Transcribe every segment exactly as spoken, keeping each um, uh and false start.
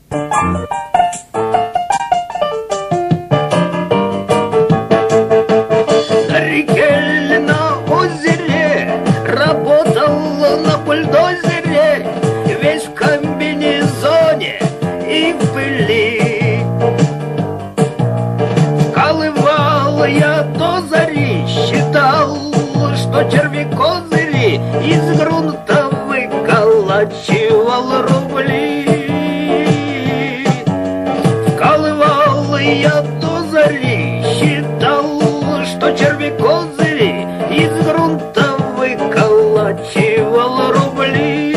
На реке или на озере работал на бульдозере, весь в комбинезоне и в пыли. Вкалывал я до зари, считал, что черви козыри из грунта выколачивал рубли. Вкалывал я до зари, считал, что черви козыри из грунта выколачивал рубли.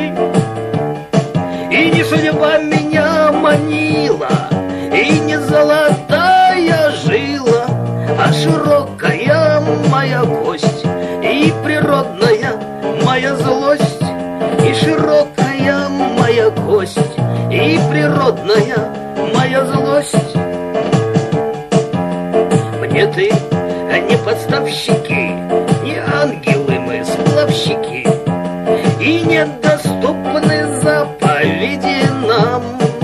И не судьба меня манила, и не золотая жила, а широкая моя кость и природная моя злость. И широкая моя кость и природная моя злость. Мне ты не подставщики, не ангелы мы сплавщики, и недоступны заповеди нам.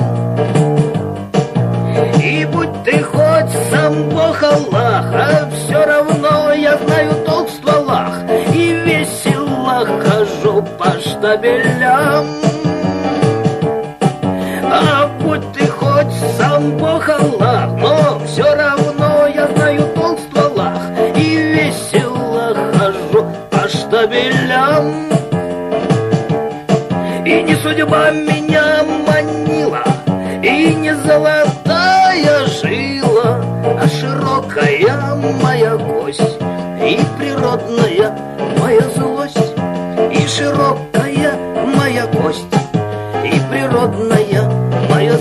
И будь ты хоть сам Бог Аллах, а все равно я знаю толк в стволах и весело хожу по штабелям. А будь ты хоть сам Бог Аллах, но все равно я знаю толк в стволах и весело хожу по штабелям. И не судьба меня манила, и не золотая жила, а широкая моя кость и природная моя злость. И широкая моя кость и природная моя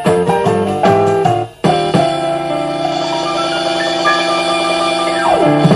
злость.